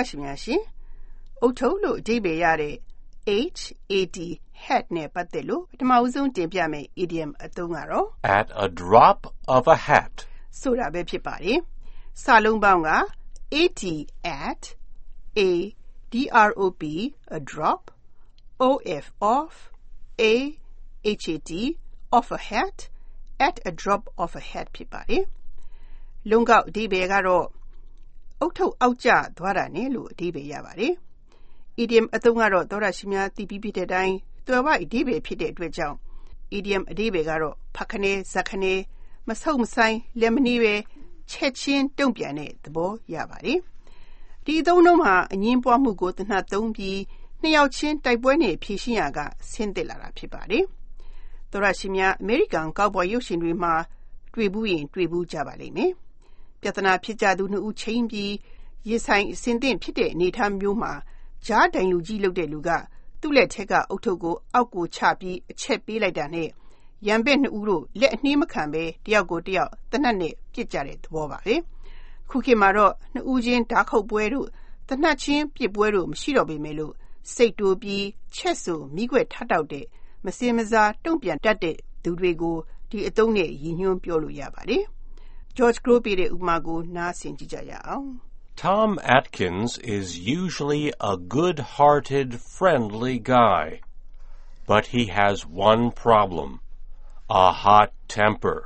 ရှင်များရှင်အုတ်ထုပ်လို့အဓိပ္ပာယ်ရတဲ့ HAT hat နဲ့ပတ်သက်လို့ပထမဆုံးတင်ပြမယ် idiom အသုံးကတော့ At a drop of a hat ဆိုတာပဲဖြစ်ပါတယ်စာလုံးပေါင်းက AT at A DROP a drop OF off A HAT of a hat at a drop of a hat ဖြစ်ပါတယ်လုံကောက်အဓိပ္ပာယ်ကတော့အုတ်ထုပ်အောက်ကျသွားတာနဲ့လို့အဓိပ္ပာယ်ရပါတယ်idiom အသုံးကတော့သောရရှိများသိပြီးတဲ့အတိုင်းတွယ်ဝအဓိပ္ပာယ်ဖြစ်တဲ့အတွက်ကြောင့် idiom အဓိပ္ပာယ်ကတော့ဖခနဲဇက်ခနဲမဆုတ်မဆိုင်လက်မနှီးပဲချက်ချင်းတုံ့ပြန်တဲ့သဘောရပါတယ်ဒီအသုံးလုံးမှာအငင်းပွားမှုကိုတနတ်သုံးပြီးနှစ်ယောက်ချင်းတိုက်ပွဲနဲ့ဖြေရှင်းရာကဆင်းသက်လာတာဖြစ်ပါတယ်သောရရှိများအမေရိကန်ကောက်ဘွယ်ရုပ်ရှင်တွေမှာတွေ့ဘူးရင်တွေ့ဘူးကြပါလိမ့်မယ်ပြဿနာဖြစ်ကြသူနှစ်ဦးချင်းပြီးရေဆိုင်အစင်သင့်ဖြစ်တဲ့အနေအထားမျိုးမှာကြားတိုင်လူကြီးလုပ်တဲ့လူကသူ့လက်ထက်ကအုတ်ထုပ်ကိုအောက်ကိုချပြီးအချက်ပေးလိုက်တာနဲ့ရံပက်နှစ်ဦးတို့လက်အနှီးမခံပဲတယောက်ကိုတယောက်တနတ်နဲ့ပြစ်ကြတဲ့သဘောပါပဲခုခေတ်မှာတော့နှစ်ဦးချင်းဓာခုတ်ပွဲတို့တနတ်ချင်းပြစ်ပွဲတို့မရှိတော့ပေမဲ့လို့စိတ်တိုးပြီးချက်ဆိုမိခွက်ထတောက်တဲ့မစင်မစားတုံ့ပြန်တတ်တဲ့သူတွေကိုဒီအသုံးနဲ့ရည်ညွှန်းပြောလို့ရပါတယ် George Crow ပေးတဲ့ဥပမာကိုနားဆင်ကြည့်ကြရအောင် Tom Atkins is usually a good-hearted, friendly guy. But he has one problem, a hot temper.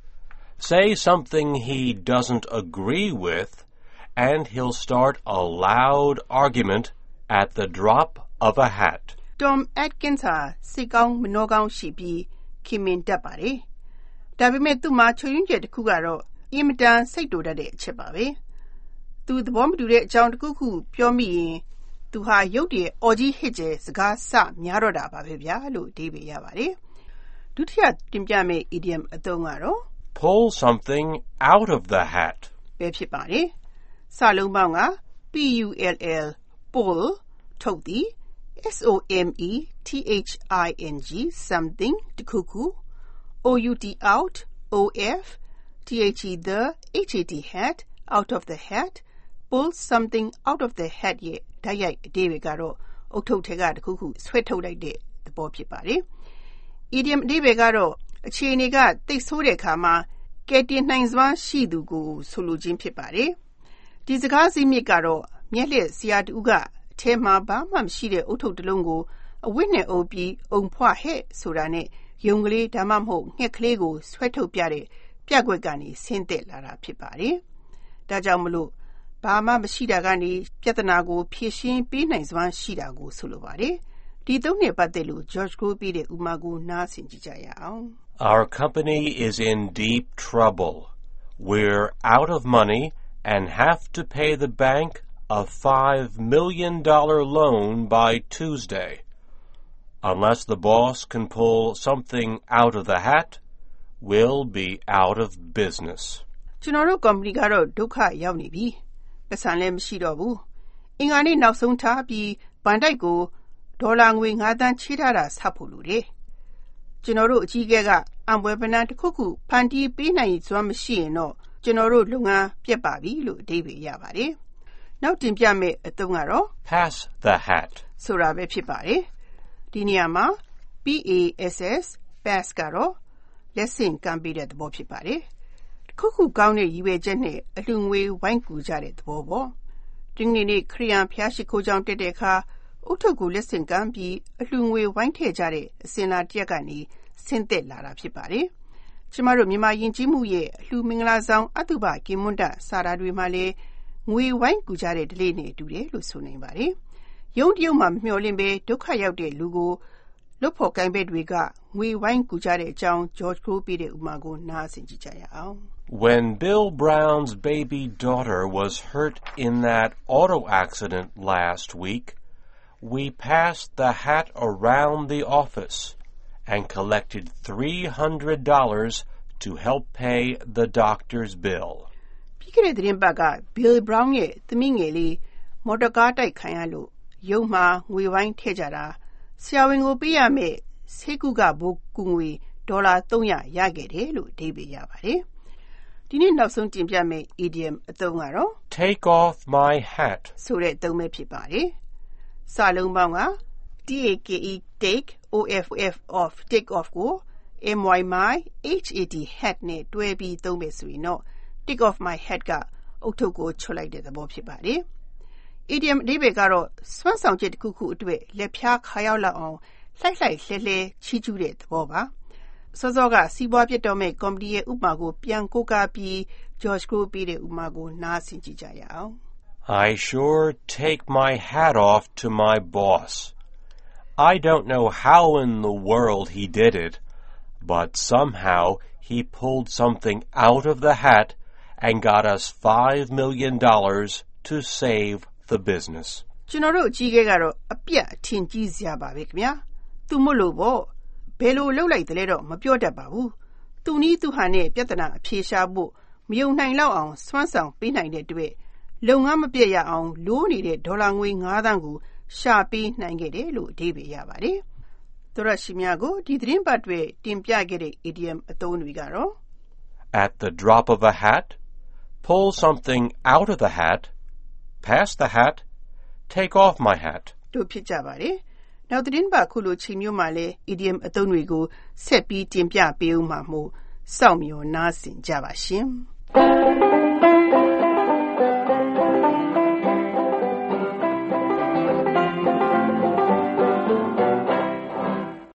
Say something he doesn't agree with, and he'll start a loud argument at the drop of a hat. Tom Atkins ဟာစိတ်ကောင်းမနှောကောင်းရှိပြီးခင်မင်တတ်ပါတယ်။ဒါပေမဲ့သူ့မှာချွေရင်းချက်တစ်ခုကတော့အင်မတန်စိတ်တိုတတ်တဲ့အချက်ပါပဲ။သူသဘောမတူတဲ့အကြောင်းတစ်ခုခုပြောမိရင်သူဟာရုတ်တရက်အော်ကြီးဟစ်ကျဲစကားဆများတော့တာပါပဲဗျာလို့အဓိပ္ပာယ်ရပါတယ်။ဒုတိယတင်ပြမယ့် idiom အသုံးကတော့ Pull something out of the hat ပဲဖြစ်ပါတယ်။စာလုံးပေါင်းက PULL pull ထုတ်သည် SOMETHING something တစ်ခုခု OUT out OF THE the HAT hat out of the hat pull something out of the hat ရဲ့ဓာတ်ရိုက်အဓိပ္ပာယ်ကတော့အုတ်ထုပ်ထဲကတစ်ခုခုဆွဲထုတ်လိုက်တဲ့သဘောဖြစ်ပါတယ်။ idiom အဓိပ္ပာယ်ကတော့အခြေအနေကတိတ်ဆိုးတဲ့အခါမှာကယ်တင်နိုင်စွမ်းရှိသူကိုဆိုလိုခြင်းဖြစ်ပါတယ်။ဒီစကားစည်းမြစ်ကတော့မျက်လှည့်ဆရာတူကအထဲမှာဘာမှမရှိတဲ့အုတ်ထုပ်တစ်လုံးကိုအဝတ်နဲ့အုပ်ပြီးအုံဖွားဟဲ့ဆိုတာနဲ့ယုံကလေးဒါမှမဟုတ်ငှက်ကလေးကိုဆွဲထုတ်ပြတဲ့ပြကွက်ကနေဆင်းသက်လာတာဖြစ်ပါတယ်။ဒါကြောင့်မလို့ဘာမှမရှိတာကနေပြဿနာကိုဖြေရှင်းပေးနိုင်စွမ်းရှိတာကိုဆိုလိုပါတယ်။ဒီသုံးနဲ့ပတ်သက်လို့ George Crow ပေးတဲ့ဥပမာကိုနားဆင်ကြည့်ကြရအောင် Our company is in deep trouble. We're out of money and have to pay the bank a $5 million loan by Tuesday. Unless the boss can pull something out of the hat, we'll be out of business. ကျွန်တော်တို့ကုမ္ပဏီကတော့ဒုက္ခရောက်နေပြီ။ပတ်စံလည်းမရှိတော့ဘူး။အင်္ဂါနေ့နောက်ဆုံးထားပြီးဘဏ်တိုက်ကိုဒေါ်လာငွေ9 သန်းချေးထားတာဆက်ဖို့လိုတယ်။ကျွန်တော်တို့အကြီးအကဲကအံပွဲပနန်းတစ်ခုခုဖန်တီးပေးနိုင်စွမ်းမရှိရင်တော့ကျွန်တော်တို့လုပ်ငန်းပြတ်ပါပြီလို့အဓိပ္ပာယ်ရပါတယ်။နောက်တင်ပြမယ့်အသုံးကတော့ Pass the hat ဆိုတာပဲဖြစ်ပါတယ်။ဒီနေရာမှာ PASS pass ကတော့လက်ဆင့်ကမ်းပေးတဲ့သဘောဖြစ်ပါတယ်။ခုခုကောင်းတဲ့ရည်ရွယ်ချက်နဲ့အလှငွေဝိုင်းကူကြတဲ့သဘောပေါ့။ဒီနေ့ခရီးယန်ဖျားရှိခိုးကြောင်းတက်တဲ့အခါအုတ်ထုပ်ကိုလက်ဆင့်ကမ်းပြီးအလှငွေဝိုင်းထည့်ကြတဲ့အစင်လာတရက်ကနေဆင်းသက်လာတာဖြစ်ပါတယ်။ကျမတို့မြန်မာယဉ်ကျေးမှုရဲ့အလှမင်္ဂလာဆောင်အတုပကင်မွန်းတစာရာတွေမှာလည်းငွေဝိုင်းကူကြတဲ့ဓလေ့နဲ့တူတယ်လို့ဆိုနိုင်ပါတယ်။ရုံတရုံမှာမမျှော်လင့်ပဲဒုက္ခရောက်တဲ့လူကိုလွတ်ဖို့ကိုင်ဘက်တွေကငွေဝိုင်းကူကြတဲ့အကြောင်း George Crow ပေးတဲ့ဥပမာကိုနားဆင်ကြည့်ကြရအောင်။ When Bill Brown's baby daughter was hurt in that auto accident last week, we passed the hat around the office and collected $300 to help pay the doctor's bill. ပြီးခဲ့တဲ့သတင်းပတ်က Bill Brown ရဲ့သမီးငယ်လေးမော်တော်ကားတိုက်ခံရလို့ရုံမှာငွေဝိုင်းထည့်ကြတာဆရာဝန်ကိုပေးရမယ့်ဆေးကုကဘိုးကူငွေဒေါ်လာ300ရခဲ့တယ်လို့အဓိပ္ပာယ်ရပါတယ်။ဒီနေ့နောက်ဆုံးတင်ပြမယ့် idiom အသုံးကတော့ Take off my hat. ဆိုတဲ့အသုံးပဲဖြစ်ပါတယ်။စာလုံးပေါင်းက take off take off ကို my hat hat နဲ့တွဲပြီးသုံးမယ်ဆိုရင်တော့ take off my hat ကအုတ်ထုပ်ကိုချွတ်လိုက်တဲ့သဘောဖြစ်ပါတယ်။ idiom အဓိပ္ပာယ်ကတော့စွမ်းဆောင်ချက်တစ်ခုခုအတွက်လက်ဖြားခါရောက်လောက်အောင်လှိုက်လှိုက်လှဲလှဲချီးကျူးတဲ့သဘောပါ။စောစောကစီးပွားဖြစ်တော်မဲ့ကော်မတီရဲ့ဥပမာကိုပြန်ကိုးကားပြီး George Crow ပေးတဲ့ဥပမာကိုနားဆင်ကြည့်ကြရအောင်။ I sure take my hat off to my boss. I don't know how in the world he did it, but somehow he pulled something out of the hat and got us $5 million to save the business. ကျွန်တော်တို့အကြီးကဲကတော့အပြတ်အထင်ကြီးစရာပါပဲခင်ဗျာ။သူမို့လို့ပေါ့ဘယ်လိုလုပ်လိုက်တယ်လဲတော့မပြောတတ်ပါဘူး။သူနီးသူဟန်နဲ့ပြဿနာအဖြေရှာဖို့မယုံနိုင်လောက်အောင်စွမ်းဆောင်ပေးနိုင်တဲ့အတွက်လုပ်ငန်းမပြတ်ရအောင်လိုးနေတဲ့ဒေါ်လာငွေ9သန်းကိုရှာပေးနိုင်ခဲ့တယ်လို့အဓိပ္ပာယ်ရပါတယ်။သောရရှိများကိုဒီသတင်းပတ်တွေတင်ပြခဲ့တဲ့ idiom အသုံးတွေကတော့ At the drop of a hat, pull something out of the hat, pass the hat, take off my hat. တို့ဖြစ်ကြပါတယ်။နောက်သတင်းပတ်ခုလိုချိန်မျိုးမှာလဲ idiom အသုံးတွေကိုဆက်ပြီးတင်ပြပေးဦးမှာမို့စောင့်မျှော်နားဆင်ကြပါရှင်။